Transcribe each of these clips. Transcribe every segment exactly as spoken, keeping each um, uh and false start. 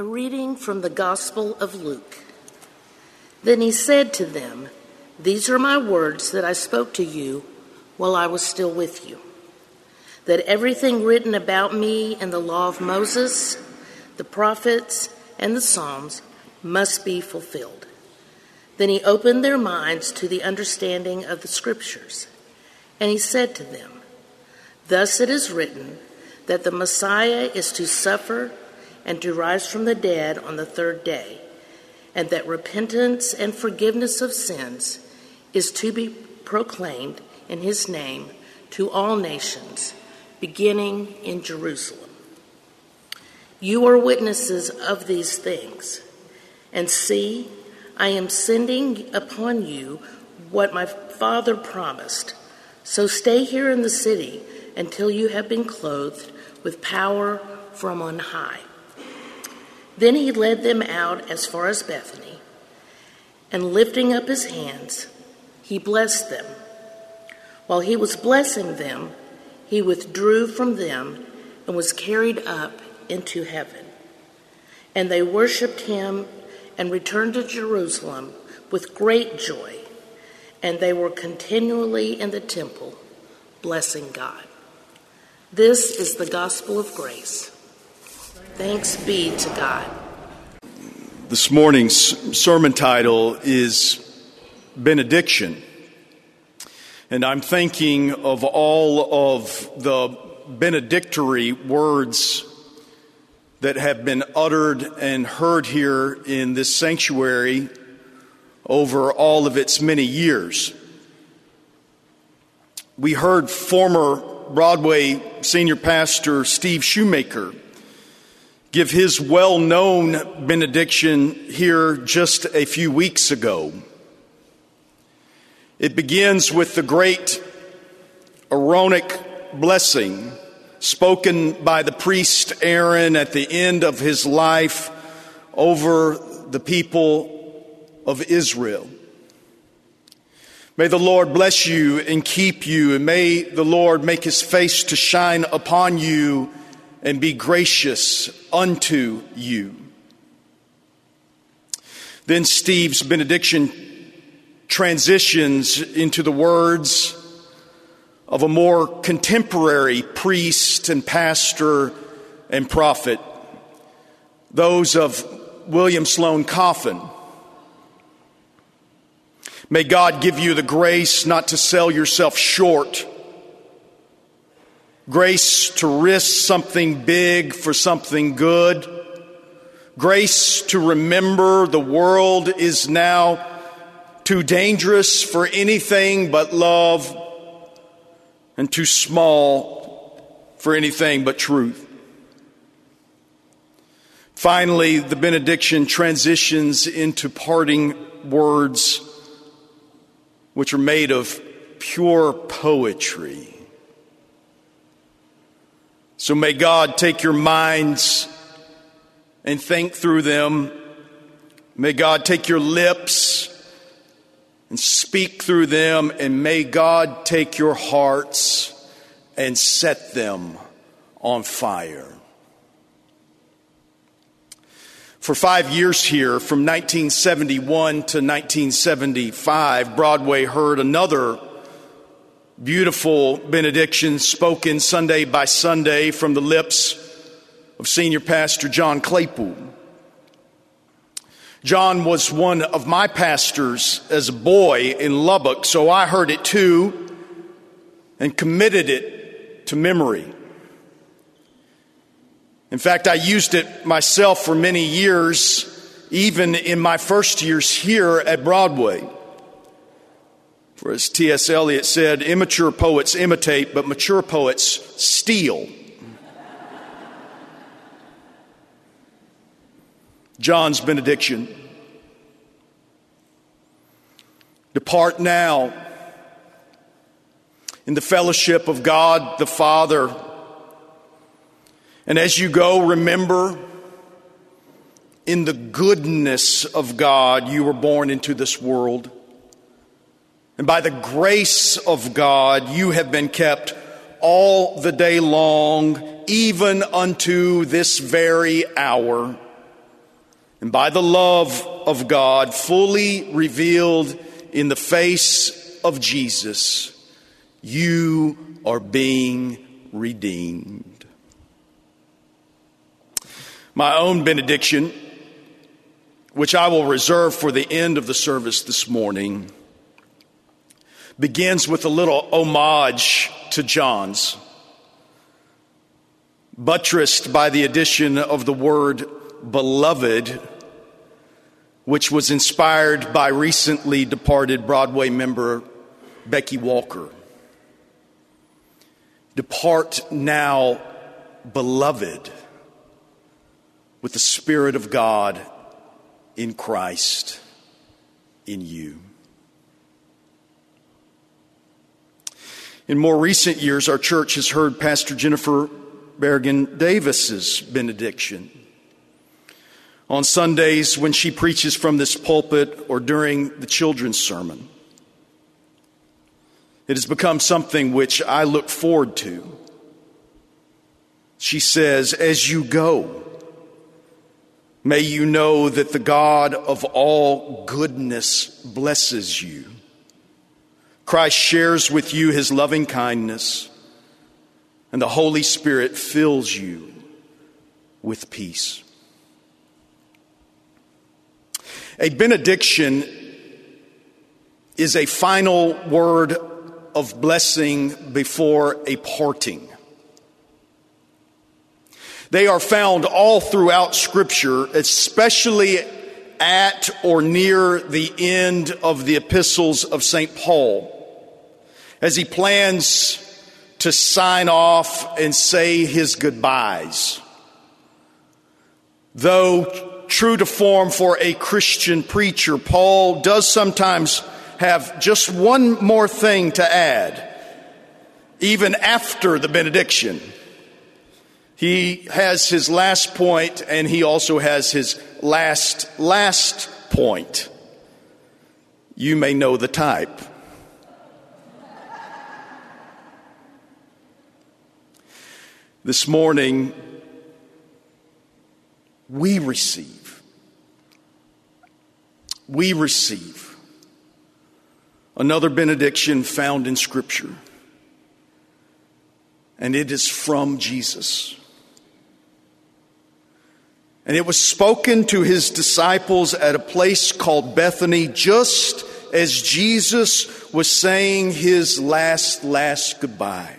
A reading from the Gospel of Luke. Then he said to them, "These are my words that I spoke to you while I was still with you, that everything written about me in the law of Moses, the prophets, and the Psalms must be fulfilled." Then he opened their minds to the understanding of the Scriptures, and he said to them, "Thus it is written that the Messiah is to suffer and to rise from the dead on the third day, and that repentance and forgiveness of sins is to be proclaimed in his name to all nations, beginning in Jerusalem. You are witnesses of these things, and see, I am sending upon you what my Father promised. So stay here in the city until you have been clothed with power from on high." Then he led them out as far as Bethany, and lifting up his hands, he blessed them. While he was blessing them, he withdrew from them and was carried up into heaven. And they worshipped him and returned to Jerusalem with great joy, and they were continually in the temple, blessing God. This is the gospel of grace. Thanks be to God. This morning's sermon title is Benediction. And I'm thinking of all of the benedictory words that have been uttered and heard here in this sanctuary over all of its many years. We heard former Broadway senior pastor Steve Shoemaker give his well-known benediction here just a few weeks ago. It begins with the great Aaronic blessing spoken by the priest Aaron at the end of his life over the people of Israel. May the Lord bless you and keep you, and may the Lord make his face to shine upon you and be gracious unto you. Then Steve's benediction transitions into the words of a more contemporary priest and pastor and prophet, those of William Sloane Coffin. May God give you the grace not to sell yourself short, grace to risk something big for something good, grace to remember the world is now too dangerous for anything but love and too small for anything but truth. Finally, the benediction transitions into parting words which are made of pure poetry. So may God take your minds and think through them. May God take your lips and speak through them. And may God take your hearts and set them on fire. For five years here, from nineteen seventy-one to nineteen seventy-five, Broadway heard another beautiful benediction spoken Sunday by Sunday from the lips of Senior Pastor John Claypool. John was one of my pastors as a boy in Lubbock, so I heard it too and committed it to memory. In fact, I used it myself for many years, even in my first years here at Broadway. For as T S Eliot said, immature poets imitate, but mature poets steal. John's benediction. Depart now in the fellowship of God the Father. And as you go, remember, in the goodness of God, you were born into this world. And by the grace of God, you have been kept all the day long, even unto this very hour. and by the love of God fully revealed in the face of Jesus, you are being redeemed. My own benediction, which I will reserve for the end of the service this morning, begins with a little homage to John's, buttressed by the addition of the word beloved, which was inspired by recently departed Broadway member Becky Walker. Depart now, beloved, with the Spirit of God in Christ in you. In more recent years, our church has heard Pastor Jennifer Bergen Davis's benediction on Sundays when she preaches from this pulpit or during the children's sermon. It has become something which I look forward to. She says, "As you go, may you know that the God of all goodness blesses you. Christ shares with you his loving kindness, and the Holy Spirit fills you with peace." A benediction is a final word of blessing before a parting. They are found all throughout Scripture, especially at or near the end of the epistles of Saint Paul, as he plans to sign off and say his goodbyes. Though true to form for a Christian preacher, Paul does sometimes have just one more thing to add, even after the benediction. He has his last point, and he also has his last, last point. You may know the type. This morning, we receive. We receive another benediction found in Scripture, and it is from Jesus. And it was spoken to his disciples at a place called Bethany, just as Jesus was saying his last, last goodbye.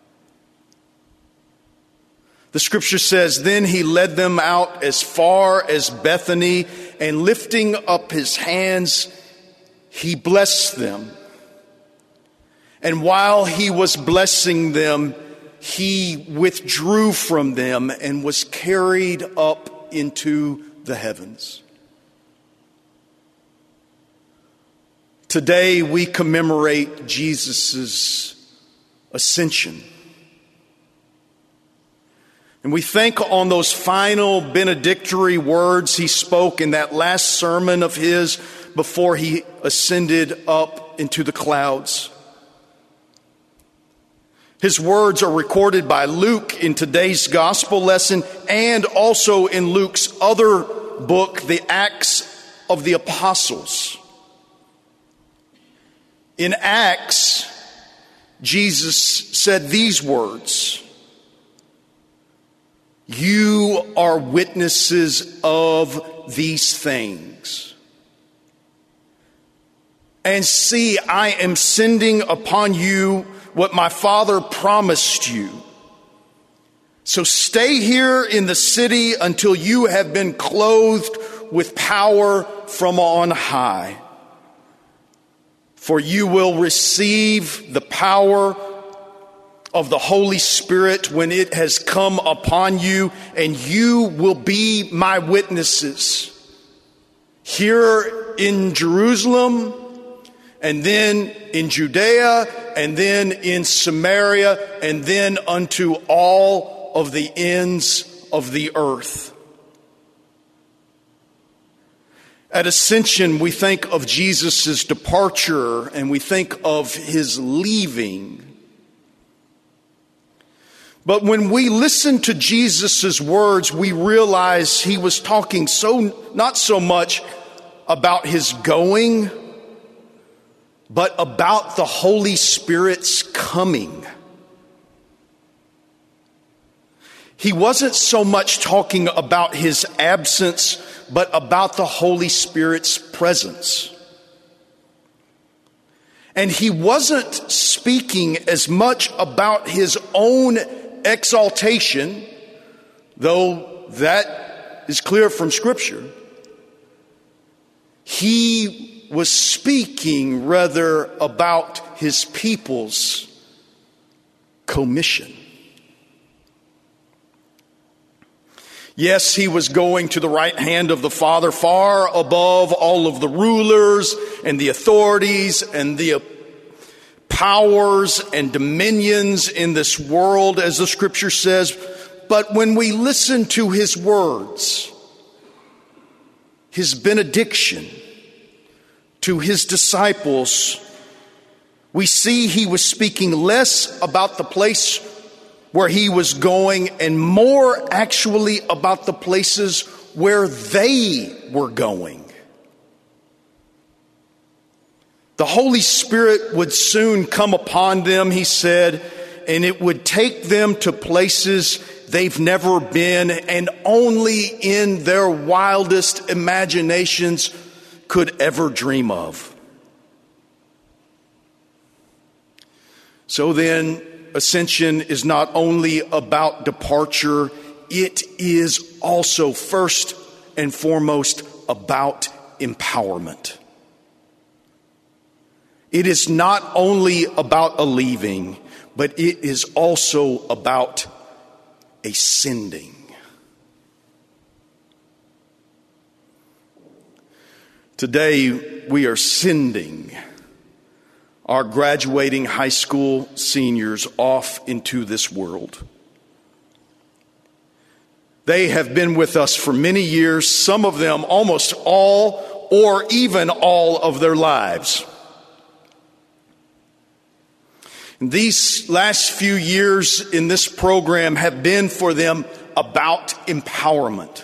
The Scripture says, "Then he led them out as far as Bethany, and lifting up his hands, he blessed them. And while he was blessing them, he withdrew from them and was carried up into the heavens." Today we commemorate Jesus' ascension. And we think on those final benedictory words he spoke in that last sermon of his before he ascended up into the clouds. His words are recorded by Luke in today's gospel lesson and also in Luke's other book, the Acts of the Apostles. In Acts, Jesus said these words, "You are witnesses of these things. And see, I am sending upon you what my Father promised you. So stay here in the city until you have been clothed with power from on high. For you will receive the power of the Holy Spirit when it has come upon you, and you will be my witnesses here in Jerusalem, and then in Judea, and then in Samaria, and then unto all of the ends of the earth." At Ascension, we think of Jesus' departure and we think of his leaving. But when we listen to Jesus' words, we realize he was talking so not so much about his going, but about the Holy Spirit's coming. He wasn't so much talking about his absence, but about the Holy Spirit's presence. And he wasn't speaking as much about his own exaltation, though that is clear from Scripture. He was speaking rather about his people's commission. Yes, he was going to the right hand of the Father, far above all of the rulers and the authorities and the powers and dominions in this world, as the Scripture says. But when we listen to his words, his benediction to his disciples, we see he was speaking less about the place where he was going and more actually about the places where they were going. The Holy Spirit would soon come upon them, he said, and it would take them to places they've never been and only in their wildest imaginations could ever dream of. So then, ascension is not only about departure, it is also first and foremost about empowerment. It is not only about a leaving, but it is also about a sending. Today, we are sending our graduating high school seniors off into this world. They have been with us for many years, some of them almost all or even all of their lives. These last few years in this program have been for them about empowerment.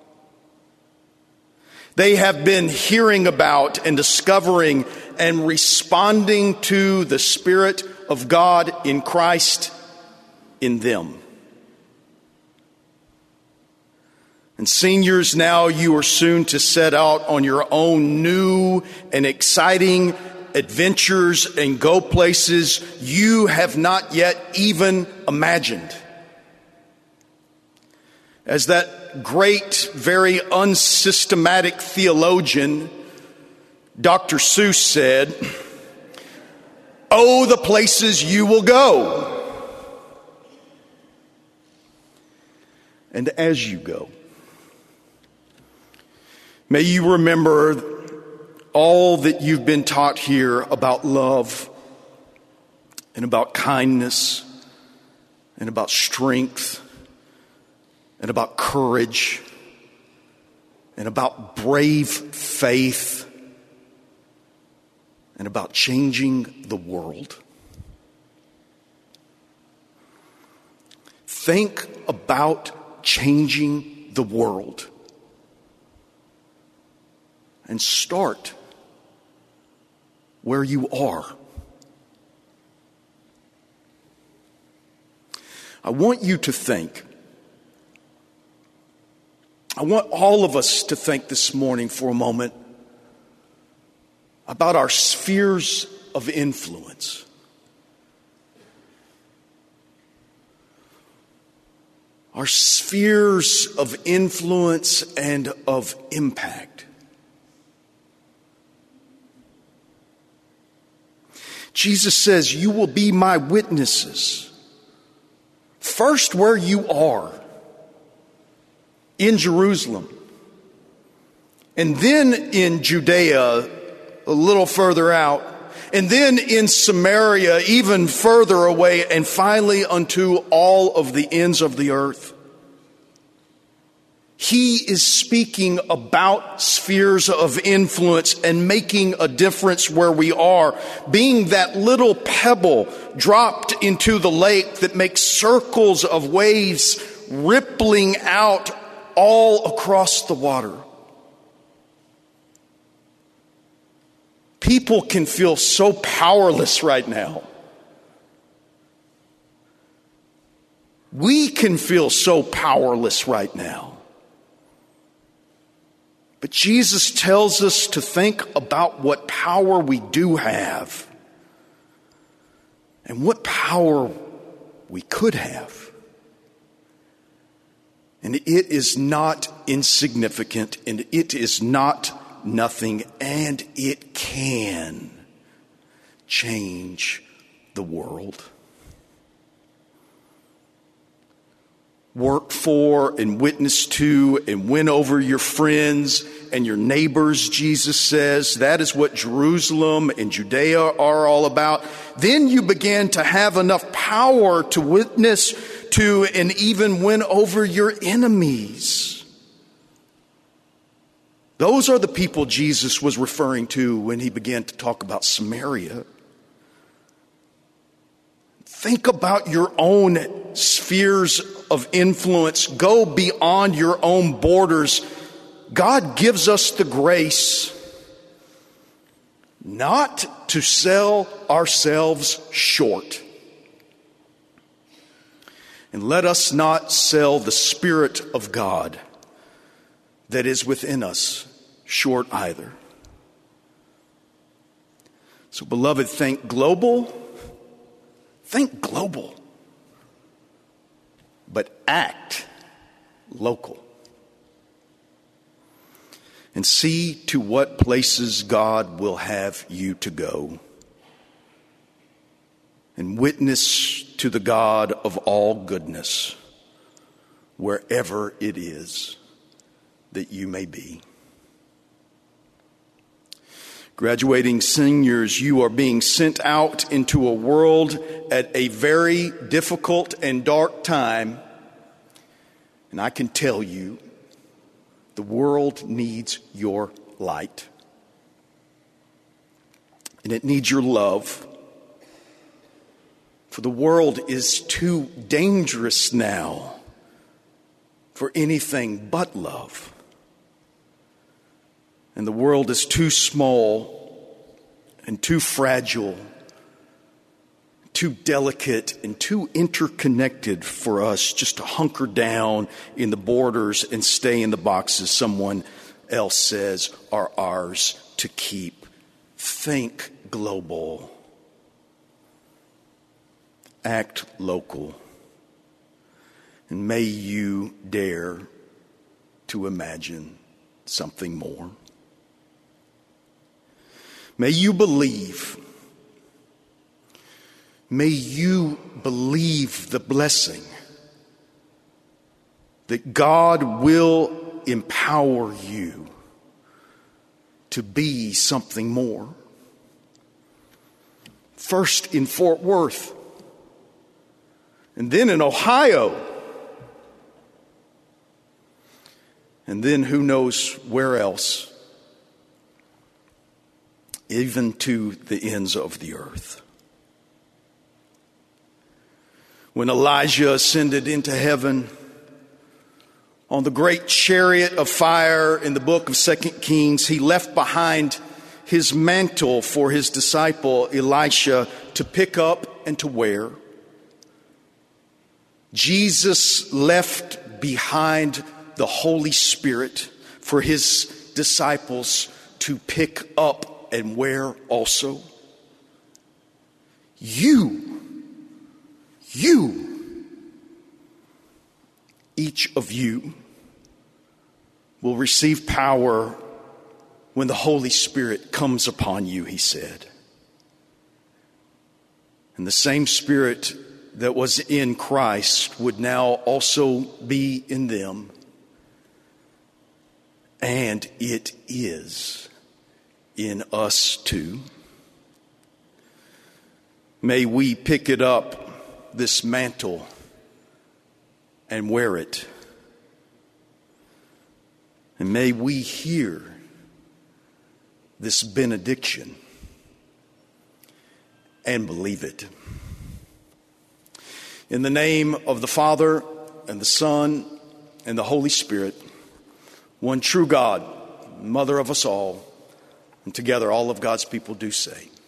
They have been hearing about and discovering and responding to the Spirit of God in Christ in them. And seniors, now you are soon to set out on your own new and exciting adventures and go places you have not yet even imagined. As that great, very unsystematic theologian, Doctor Seuss, said, "Oh, the places you will go." And as you go, may you remember all that you've been taught here about love and about kindness and about strength and about courage and about brave faith and about changing the world. Think about changing the world and start where you are. I want you to think, I want all of us to think this morning for a moment about our spheres of influence. Our spheres of influence and of impact. Jesus says, "You will be my witnesses." First, where you are, in Jerusalem, and then in Judea, a little further out, and then in Samaria, even further away, and finally unto all of the ends of the earth. He is speaking about spheres of influence and making a difference where we are, being that little pebble dropped into the lake that makes circles of waves rippling out all across the water. People can feel so powerless right now. We can feel so powerless right now. But Jesus tells us to think about what power we do have and what power we could have. And it is not insignificant, and it is not nothing, and it can change the world. Work for and witness to and win over your friends and your neighbors, Jesus says. That is what Jerusalem and Judea are all about. Then you begin to have enough power to witness to and even win over your enemies. Those are the people Jesus was referring to when he began to talk about Samaria. Think about your own spheres of influence. Go beyond your own borders. God gives us the grace not to sell ourselves short. And let us not sell the Spirit of God that is within us short either. So, beloved, think global. Think global. But act local. And see to what places God will have you to go. And witness to the God of all goodness wherever it is that you may be. Graduating seniors, you are being sent out into a world at a very difficult and dark time. And I can tell you, the world needs your light. And it needs your love. For the world is too dangerous now for anything but love. And the world is too small and too fragile, too delicate and too interconnected for us just to hunker down in the borders and stay in the boxes someone else says are ours to keep. Think global. Act local. And may you dare to imagine something more. May you believe. May you believe the blessing that God will empower you to be something more. First in Fort Worth, and then in Ohio, and then who knows where else. Even to the ends of the earth. When Elijah ascended into heaven on the great chariot of fire in the book of Second Kings, he left behind his mantle for his disciple Elisha to pick up and to wear. Jesus left behind the Holy Spirit for his disciples to pick up and where also. You, you, each of you will receive power when the Holy Spirit comes upon you, he said. And the same Spirit that was in Christ would now also be in them. And it is in us too. May we pick it up, this mantle, and wear it. And may we hear this benediction and believe it. In the name of the Father and the Son and the Holy Spirit, one true God, Mother of us all, and together all of God's people do say,